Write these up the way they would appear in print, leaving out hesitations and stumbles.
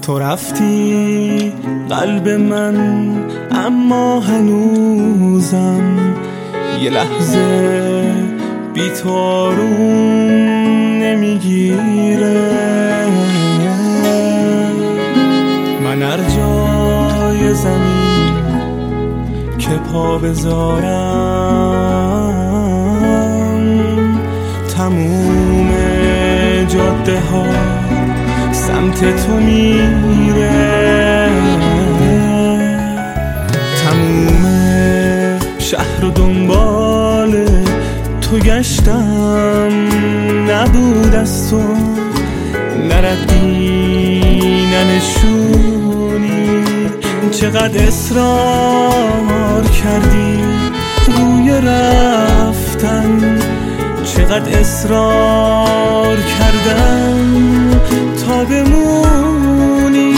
تو رفتی قلب من، اما هنوزم یه لحظه بی تو آروم نمیگیره. من هر جای زمین که پا بذارم، تموم جاده ها سمت تو میره. تموم شهر و دنبال تو گشتم، نبود از تو نردی ننشونی. چقدر اصرار کردی روی رفتن، چقدر اصرار کردم تا بمونی.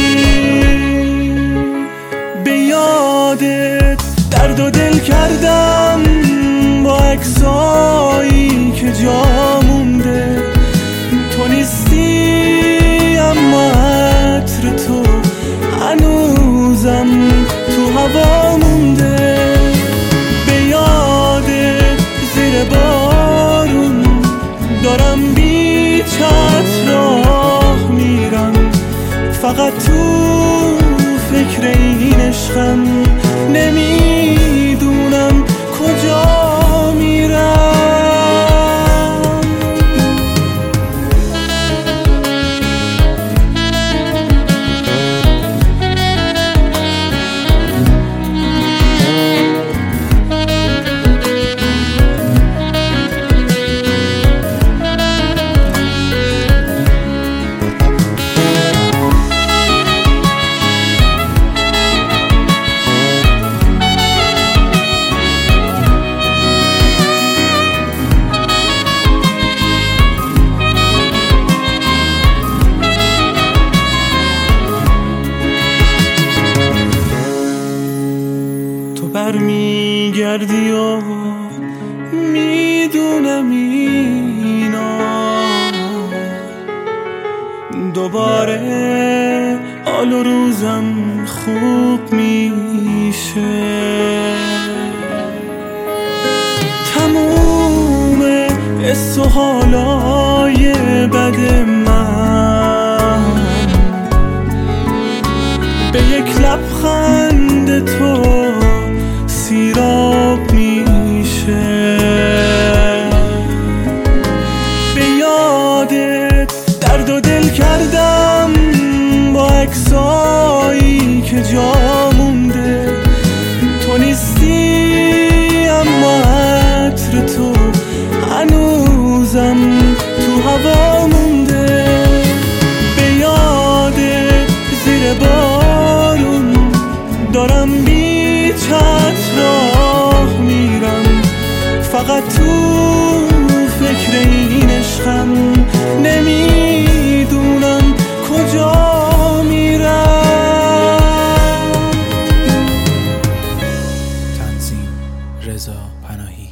به یادت درد و دل کردم با عکسایی که جا مونده. تو نیستی اما عطر تو هنوزم تو هوا مونده. به یادت زیر بارون دارم بی چتر راه میرم، فقط تو فکر این عشقم، نمیدونم کجا میرم. برمیگردی و میدونم اینا دوباره حال و روزم خوب میشه. تموم حس و حالای بد من به یک لبخند تو سیراب میشه. به یادت درد و دل کردم با عکسایی که جا مونده. تو نیستی اما عطر تو هنوزم تو هوا مونده. به یادت زیر بارون دارم بی چتر راه میرم، فقط تو فکر این عشقم، نمیدونم کجا میرم. تنظیم رضا پناهی.